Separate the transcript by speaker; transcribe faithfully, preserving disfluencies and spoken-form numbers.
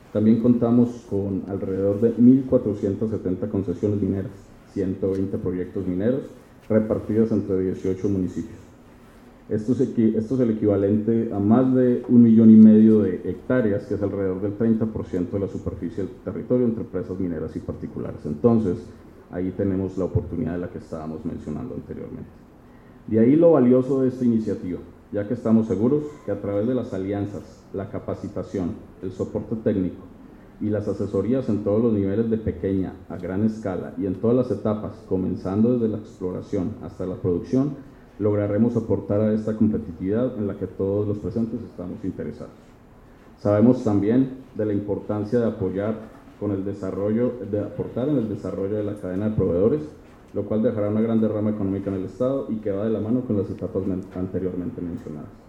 Speaker 1: También contamos con alrededor de mil cuatrocientas setenta concesiones mineras, ciento veinte proyectos mineros, repartidos entre dieciocho municipios. Esto es, esto es el equivalente a más de un millón y medio de hectáreas, que es alrededor del treinta por ciento de la superficie del territorio entre empresas mineras y particulares. Entonces, ahí tenemos la oportunidad de la que estábamos mencionando anteriormente. De ahí lo valioso de esta iniciativa, ya que estamos seguros que a través de las alianzas, la capacitación, el soporte técnico y las asesorías en todos los niveles de pequeña a gran escala y en todas las etapas, comenzando desde la exploración hasta la producción, lograremos aportar a esta competitividad en la que todos los presentes estamos interesados. Sabemos también de la importancia de apoyar con el desarrollo, de aportar en el desarrollo de la cadena de proveedores, lo cual dejará una gran derrama económica en el Estado y que va de la mano con las etapas anteriormente mencionadas.